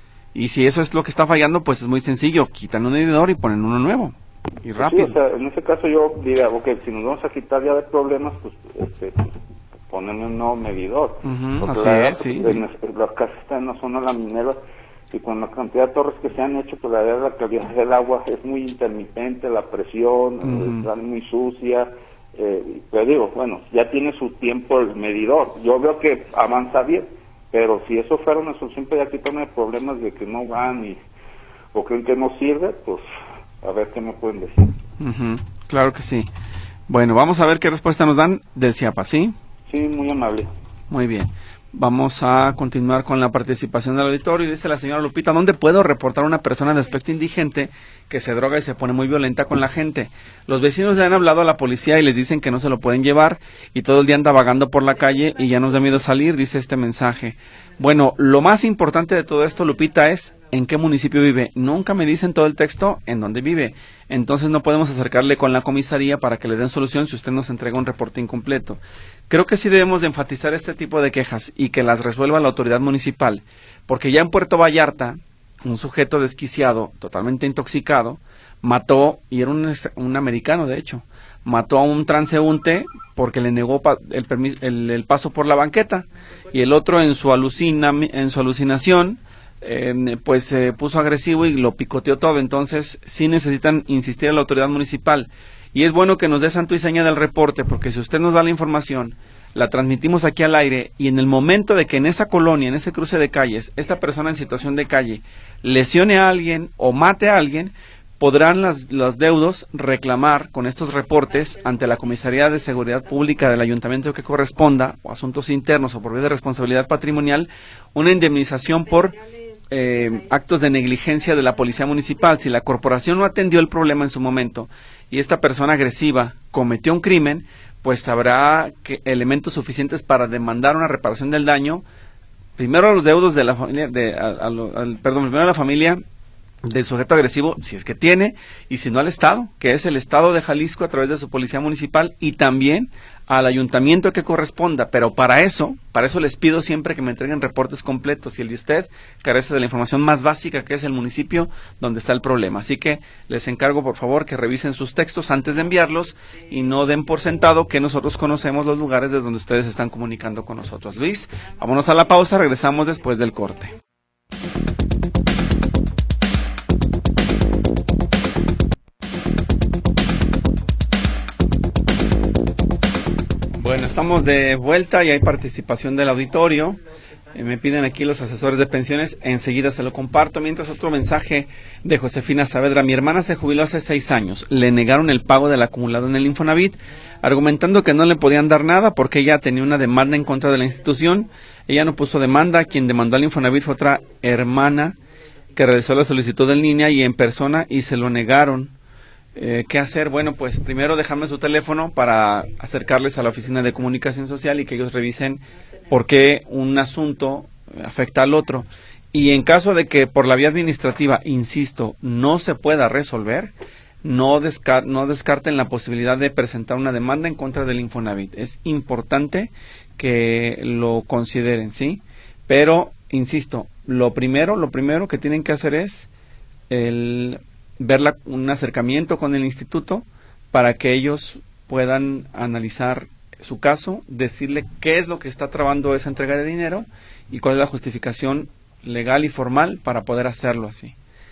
Y si eso es lo que está fallando, pues es muy sencillo, quitan un medidor y ponen uno nuevo, y rápido. Sí, o sea, en ese caso yo diría, ok, si nos vamos a quitar ya de problemas, pues, este, pues ponerme un nuevo medidor. Uh-huh, así la, es, sí, en, sí. La casa está en la zona de la minera, y con la cantidad de torres que se han hecho, pues la verdad la calidad del agua es muy intermitente, la presión, uh-huh. está muy sucia, eh, pero digo, bueno, ya tiene su tiempo el medidor, yo veo que avanza bien. Pero si eso fuera una solución para quitarme problemas de que no van y, o creen que no sirve, pues a ver qué me pueden decir. Uh-huh. Claro que sí. Bueno, vamos a ver qué respuesta nos dan del CIAPA, ¿sí? Sí, muy amable. Muy bien. Vamos a continuar con la participación del auditorio. Dice la señora Lupita, ¿dónde puedo reportar a una persona de aspecto indigente que se droga y se pone muy violenta con la gente? Los vecinos le han hablado a la policía y les dicen que no se lo pueden llevar y todo el día anda vagando por la calle y ya nos da miedo salir, dice este mensaje. Bueno, lo más importante de todo esto, Lupita, es en qué municipio vive. Nunca me dicen todo el texto en dónde vive. Entonces no podemos acercarle con la comisaría para que le den solución si usted nos entrega un reporte incompleto. Creo que sí debemos de enfatizar este tipo de quejas y que las resuelva la autoridad municipal, porque ya en Puerto Vallarta, un sujeto desquiciado, totalmente intoxicado, mató, y era un, un americano de hecho, mató a un transeúnte porque le negó pa, el, el, el paso por la banqueta, y el otro en su, alucina, en su alucinación, eh, pues se puso agresivo y lo picoteó todo. Entonces sí necesitan insistir a la autoridad municipal. Y es bueno que nos dé santo y seña del reporte, porque si usted nos da la información, la transmitimos aquí al aire, y en el momento de que en esa colonia, en ese cruce de calles, esta persona en situación de calle lesione a alguien o mate a alguien, podrán las, los deudos reclamar con estos reportes ante la Comisaría de Seguridad Pública del Ayuntamiento que corresponda, o asuntos internos o por vía de responsabilidad patrimonial, una indemnización por eh, actos de negligencia de la Policía Municipal. Si la corporación no atendió el problema en su momento y esta persona agresiva cometió un crimen, pues habrá que, elementos suficientes para demandar una reparación del daño, primero a los deudos de la familia, de, a, a, al, perdón, primero a la familia del sujeto agresivo, si es que tiene, y si no al Estado, que es el Estado de Jalisco a través de su Policía Municipal, y también al ayuntamiento que corresponda. Pero para eso, para eso les pido siempre que me entreguen reportes completos, y el de usted carece de la información más básica, que es el municipio donde está el problema. Así que les encargo, por favor, que revisen sus textos antes de enviarlos y no den por sentado que nosotros conocemos los lugares de donde ustedes están comunicando con nosotros. Luis, vámonos a la pausa, regresamos después del corte. Bueno, estamos de vuelta y hay participación del auditorio. Eh, me piden aquí los asesores de pensiones, enseguida se lo comparto. Mientras, otro mensaje de Josefina Saavedra: mi hermana se jubiló hace seis años, le negaron el pago del acumulado en el Infonavit, argumentando que no le podían dar nada porque ella tenía una demanda en contra de la institución. Ella no puso demanda, quien demandó al Infonavit fue otra hermana que realizó la solicitud en línea y en persona y se lo negaron. Eh, ¿Qué hacer? Bueno, pues primero dejarme su teléfono para acercarles a la Oficina de Comunicación Social y que ellos revisen por qué un asunto afecta al otro. Y en caso de que por la vía administrativa, insisto, no se pueda resolver, no, descar no descarten la posibilidad de presentar una demanda en contra del Infonavit. Es importante que lo consideren, ¿sí? Pero, insisto, lo primero, lo primero que tienen que hacer es el ver la, un acercamiento con el instituto para que ellos puedan analizar su caso, decirle qué es lo que está trabando esa entrega de dinero y cuál es la justificación legal y formal para poder hacerlo así.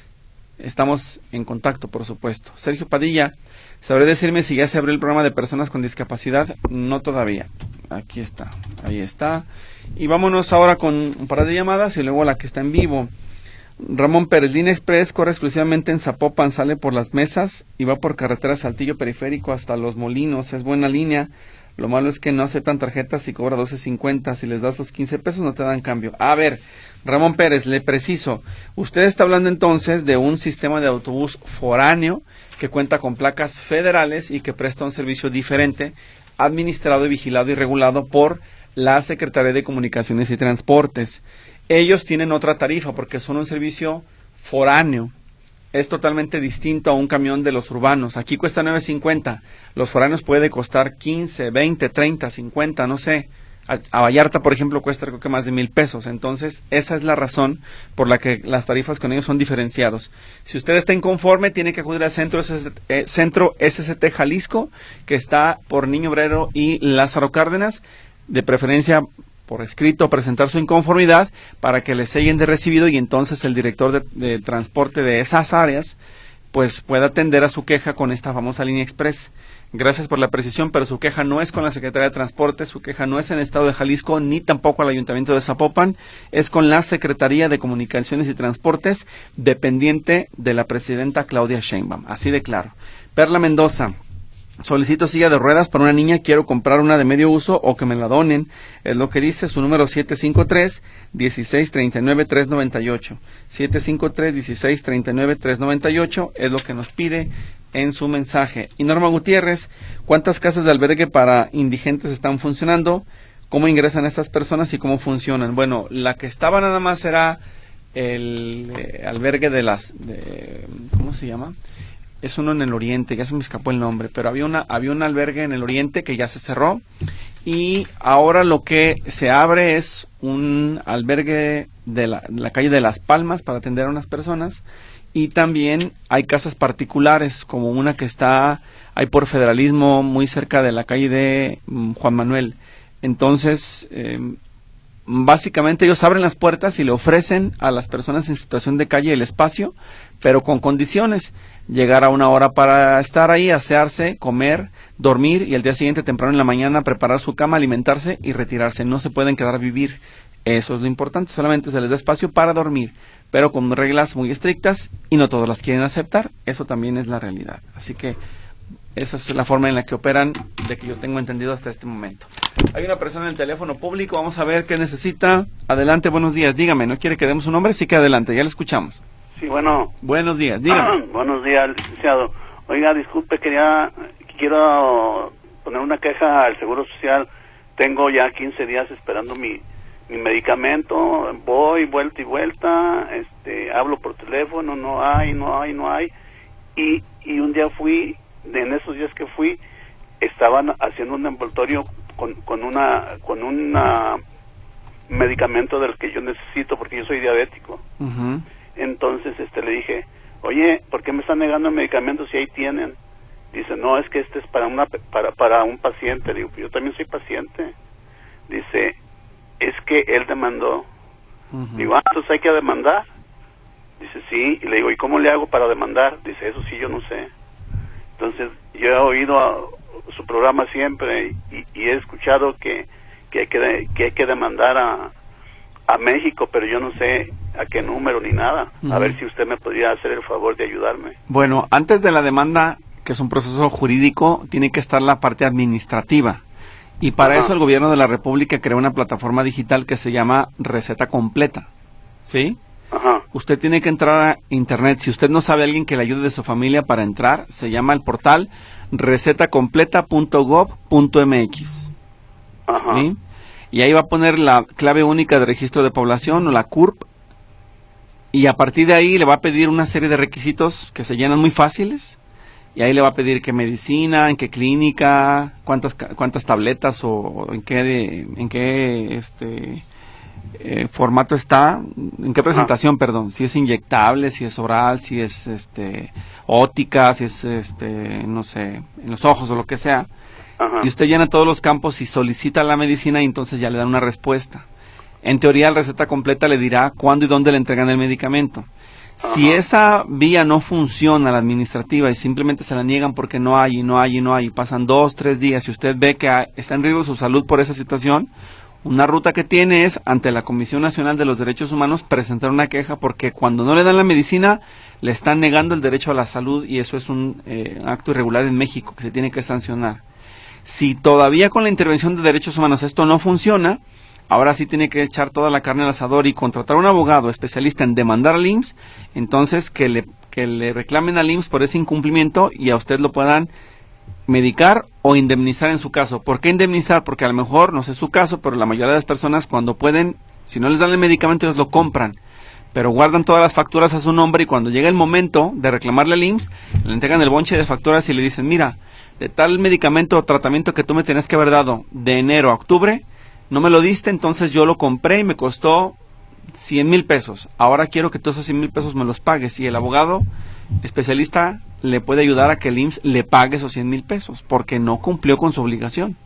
Estamos en contacto, por supuesto. Sergio Padilla, ¿sabré decirme si ya se abrió el programa de personas con discapacidad? No todavía. Aquí está, ahí está. Y vámonos ahora con un par de llamadas y luego la que está en vivo. Ramón Pérez, Línea Express corre exclusivamente en Zapopan, sale por Las Mesas y va por carretera Saltillo Periférico hasta Los Molinos. Es buena línea. Lo malo es que no aceptan tarjetas y cobra doce cincuenta. Si les das los quince pesos no te dan cambio. A ver, Ramón Pérez, le preciso. Usted está hablando entonces de un sistema de autobús foráneo que cuenta con placas federales y que presta un servicio diferente, administrado y vigilado y regulado por la Secretaría de Comunicaciones y Transportes. Ellos tienen otra tarifa porque son un servicio foráneo. Es totalmente distinto a un camión de los urbanos. Aquí cuesta nueve cincuenta. Los foráneos puede costar quince, veinte, treinta, cincuenta, no sé. A, a Vallarta, por ejemplo, cuesta creo que más de mil pesos. Entonces, esa es la razón por la que las tarifas con ellos son diferenciados. Si usted está inconforme, tiene que acudir al Centro, eh, Centro S S T Jalisco, que está por Niño Obrero y Lázaro Cárdenas. De preferencia, por escrito, presentar su inconformidad para que le sellen de recibido y entonces el director de, de transporte de esas áreas pues pueda atender a su queja con esta famosa línea express. Gracias por la precisión, pero su queja no es con la Secretaría de Transporte, su queja no es en el Estado de Jalisco, ni tampoco al Ayuntamiento de Zapopan, es con la Secretaría de Comunicaciones y Transportes, dependiente de la presidenta Claudia Sheinbaum, así de claro. Perla Mendoza, solicito silla de ruedas para una niña, quiero comprar una de medio uso o que me la donen, es lo que dice su número siete cinco tres, dieciséis treinta y nueve, trescientos noventa y ocho, siete cinco tres, dieciséis treinta y nueve, trescientos noventa y ocho, es lo que nos pide en su mensaje. Y Norma Gutiérrez, ¿cuántas casas de albergue para indigentes están funcionando? ¿Cómo ingresan estas personas y cómo funcionan? Bueno, la que estaba nada más era el eh, albergue de las, de, ¿cómo se llama? Es uno en el oriente, ya se me escapó el nombre, pero había una había un albergue en el oriente que ya se cerró y ahora lo que se abre es un albergue de la, de la calle de Las Palmas para atender a unas personas y también hay casas particulares como una que está ahí por Federalismo muy cerca de la calle de um, Juan Manuel. Entonces, eh, básicamente ellos abren las puertas y le ofrecen a las personas en situación de calle el espacio, pero con condiciones. Llegar a una hora para estar ahí, asearse, comer, dormir y el día siguiente temprano en la mañana preparar su cama, alimentarse y retirarse. No se pueden quedar a vivir. Eso es lo importante. Solamente se les da espacio para dormir, pero con reglas muy estrictas y no todos las quieren aceptar. Eso también es la realidad. Así que esa es la forma en la que operan, de que yo tengo entendido hasta este momento. Hay una persona en el teléfono público, vamos a ver qué necesita. Adelante, buenos días, dígame, ¿no quiere que demos su nombre? Sí que adelante, ya le escuchamos. Sí, bueno. Buenos días, dígame. Buenos días, licenciado. Oiga, disculpe, quería, quiero poner una queja al Seguro Social. Tengo ya quince días esperando mi, mi medicamento, voy vuelta y vuelta, este, hablo por teléfono, no hay, no hay, no hay. Y, y un día fui, en esos días que fui, estaban haciendo un envoltorio con, con una, con una medicamento del que yo necesito porque yo soy diabético. Uh-huh. Entonces este le dije, oye, ¿por qué me están negando el medicamento si ahí tienen? Dice, no, es que este es para una para para un paciente. Le digo, yo también soy paciente. Dice, es que él demandó. Uh-huh. Digo, ah, entonces hay que demandar. Dice, sí. Y le digo, ¿y cómo le hago para demandar? Dice, eso sí, yo no sé. Entonces, yo he oído a su programa siempre y, y he escuchado que, que, hay que, que hay que demandar a, a México, pero yo no sé a qué número ni nada. Uh-huh. A ver si usted me podría hacer el favor de ayudarme. Bueno, antes de la demanda, que es un proceso jurídico, tiene que estar la parte administrativa. Y para uh-huh. eso el gobierno de la República creó una plataforma digital que se llama Receta Completa. ¿Sí? Ajá. Usted tiene que entrar a internet. Si usted no sabe a alguien que le ayude de su familia para entrar, se llama el portal receta completa punto gov punto m x. Ajá. ¿Sí? Y ahí va a poner la clave única de registro de población o la C U R P. Y a partir de ahí le va a pedir una serie de requisitos que se llenan muy fáciles. Y ahí le va a pedir qué medicina, en qué clínica, cuántas cuántas tabletas o, o en qué de, en qué este eh, formato está, en qué presentación, ah. perdón, si es inyectable, si es oral, si es este óptica, si es este no sé, en los ojos o lo que sea. Ajá. Y usted llena todos los campos y solicita la medicina y entonces ya le dan una respuesta. En teoría, la receta completa le dirá cuándo y dónde le entregan el medicamento. Ajá. Si esa vía no funciona, la administrativa, y simplemente se la niegan porque no hay, y no hay, y no hay, y pasan dos, tres días, y usted ve que hay, está en riesgo su salud por esa situación, una ruta que tiene es, ante la Comisión Nacional de los Derechos Humanos, presentar una queja porque cuando no le dan la medicina, le están negando el derecho a la salud, y eso es un eh, acto irregular en México que se tiene que sancionar. Si todavía con la intervención de derechos humanos esto no funciona, ahora sí tiene que echar toda la carne al asador y contratar a un abogado especialista en demandar al I M S S, entonces que le, que le reclamen al I M S S por ese incumplimiento y a usted lo puedan medicar o indemnizar en su caso. ¿Por qué indemnizar? Porque a lo mejor, no sé su caso, pero la mayoría de las personas cuando pueden, si no les dan el medicamento, ellos lo compran, pero guardan todas las facturas a su nombre y cuando llega el momento de reclamarle al I M S S, le entregan el bonche de facturas y le dicen, mira, de tal medicamento o tratamiento que tú me tenías que haber dado de enero a octubre, no me lo diste, entonces yo lo compré y me costó cien mil pesos. Ahora quiero que todos esos cien mil pesos me los pagues. Y el abogado especialista le puede ayudar a que el I M S S le pague esos cien mil pesos, porque no cumplió con su obligación.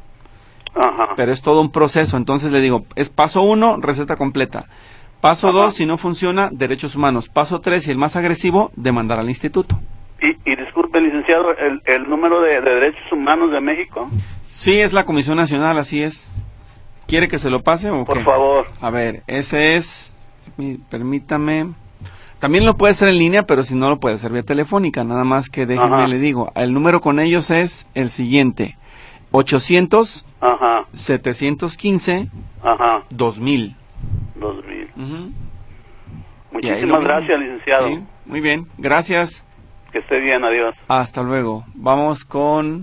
Ajá. Pero es todo un proceso. Entonces le digo, es paso uno, receta completa. Paso Ajá. dos, si no funciona, derechos humanos. Paso tres, y el más agresivo, demandar al instituto. Y, y disculpe, licenciado, ¿el, el número de, de derechos humanos de México? Sí, es la Comisión Nacional, así es. ¿Quiere que se lo pase o Por qué? favor. A ver, ese es, permítame, también lo puede hacer en línea, pero si no lo puede hacer vía telefónica, nada más que déjenme Ajá. le digo, el número con ellos es el siguiente, ochocientos, Ajá. setecientos quince, Ajá. dos mil. dos mil. Uh-huh. Muchísimas gracias, licenciado. Sí, muy bien, gracias. Que esté bien, adiós. Hasta luego. Vamos con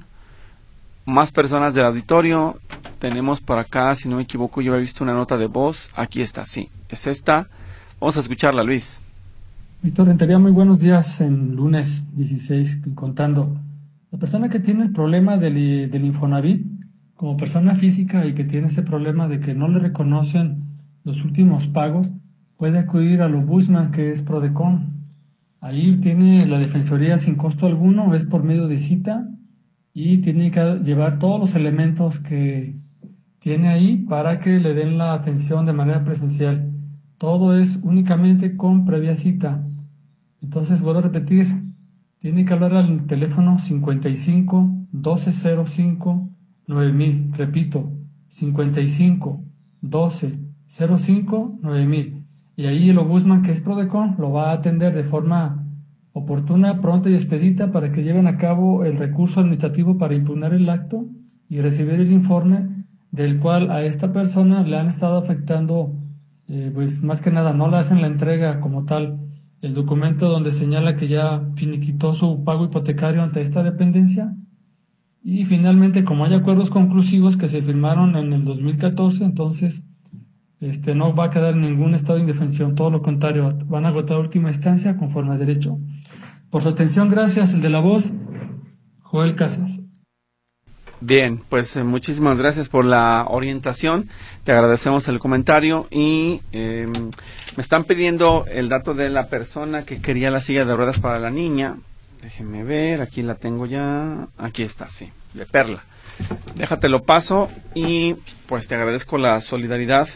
más personas del auditorio. Tenemos por acá, si no me equivoco, yo he visto una nota de voz. Aquí está, sí, es esta. Vamos a escucharla, Luis. Víctor Rentería, muy buenos días en lunes dieciséis, contando. La persona que tiene el problema del, del Infonavit, como persona física y que tiene ese problema de que no le reconocen los últimos pagos, puede acudir al Ombudsman, que es Prodecon. Ahí tiene la defensoría sin costo alguno, es por medio de cita, y tiene que llevar todos los elementos que tiene ahí para que le den la atención de manera presencial. Todo es únicamente con previa cita. Entonces, vuelvo a repetir, tiene que hablar al teléfono cincuenta y cinco, doce cero cinco, nueve mil. Repito, cincuenta y cinco, doce cero cinco, nueve mil. Y ahí el Ombudsman, que es Prodecon, lo va a atender de forma oportuna, pronta y expedita para que lleven a cabo el recurso administrativo para impugnar el acto y recibir el informe del cual a esta persona le han estado afectando, eh, pues más que nada no le hacen la entrega como tal, el documento donde señala que ya finiquitó su pago hipotecario ante esta dependencia. Y finalmente, como hay acuerdos conclusivos que se firmaron en el dos mil catorce, entonces Este, no va a quedar en ningún estado de indefensión, todo lo contrario, van a agotar última instancia conforme a derecho. Por su atención, gracias. El de la voz, Joel Casas. Bien, pues eh, muchísimas gracias por la orientación, te agradecemos el comentario y eh, me están pidiendo el dato de la persona que quería la silla de ruedas para la niña. Déjenme ver, aquí la tengo ya, aquí está, sí, de Perla. Déjatelo paso y pues te agradezco la solidaridad.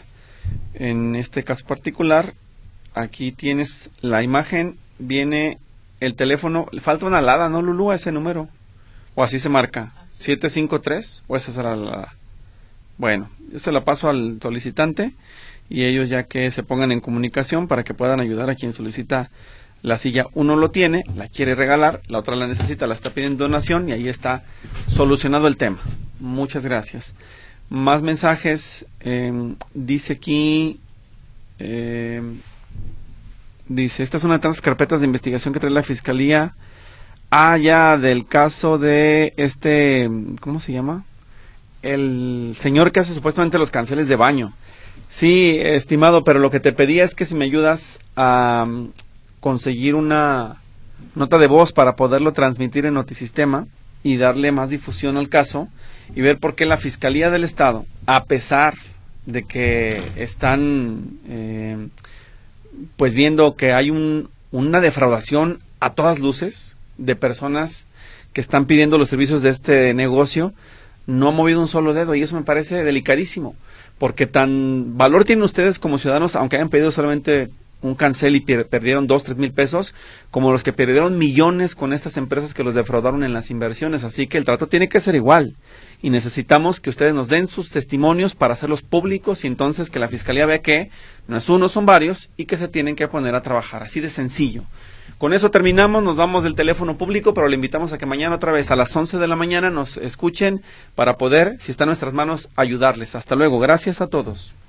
En este caso particular, aquí tienes la imagen, viene el teléfono, le falta una alada, ¿no, Lulú, a ese número? ¿O así se marca? ¿siete cinco tres? ¿O esa será la alada? Bueno, yo se la paso al solicitante y ellos ya que se pongan en comunicación para que puedan ayudar a quien solicita la silla. Uno lo tiene, la quiere regalar, la otra la necesita, la está pidiendo donación y ahí está solucionado el tema. Muchas gracias. Más mensajes. Eh, dice aquí, eh, dice, esta es una de tantas carpetas de investigación que trae la Fiscalía. Ah, ya, del caso de este, ¿cómo se llama? El señor que hace supuestamente los canceles de baño. Sí, estimado, pero lo que te pedía es que si me ayudas a um, conseguir una nota de voz para poderlo transmitir en Notisistema y darle más difusión al caso y ver por qué la Fiscalía del Estado, a pesar de que están eh, pues viendo que hay un, una defraudación a todas luces de personas que están pidiendo los servicios de este negocio, no ha movido un solo dedo, y eso me parece delicadísimo, porque tan valor tienen ustedes como ciudadanos, aunque hayan pedido solamente un cancel y pier perdieron dos, tres mil pesos, como los que perdieron millones con estas empresas que los defraudaron en las inversiones. Así que el trato tiene que ser igual, y necesitamos que ustedes nos den sus testimonios para hacerlos públicos, y entonces que la Fiscalía vea que no es uno, son varios, y que se tienen que poner a trabajar, así de sencillo. Con eso terminamos, nos vamos del teléfono público, pero le invitamos a que mañana otra vez a las once de la mañana nos escuchen para poder, si está en nuestras manos, ayudarles. Hasta luego, gracias a todos.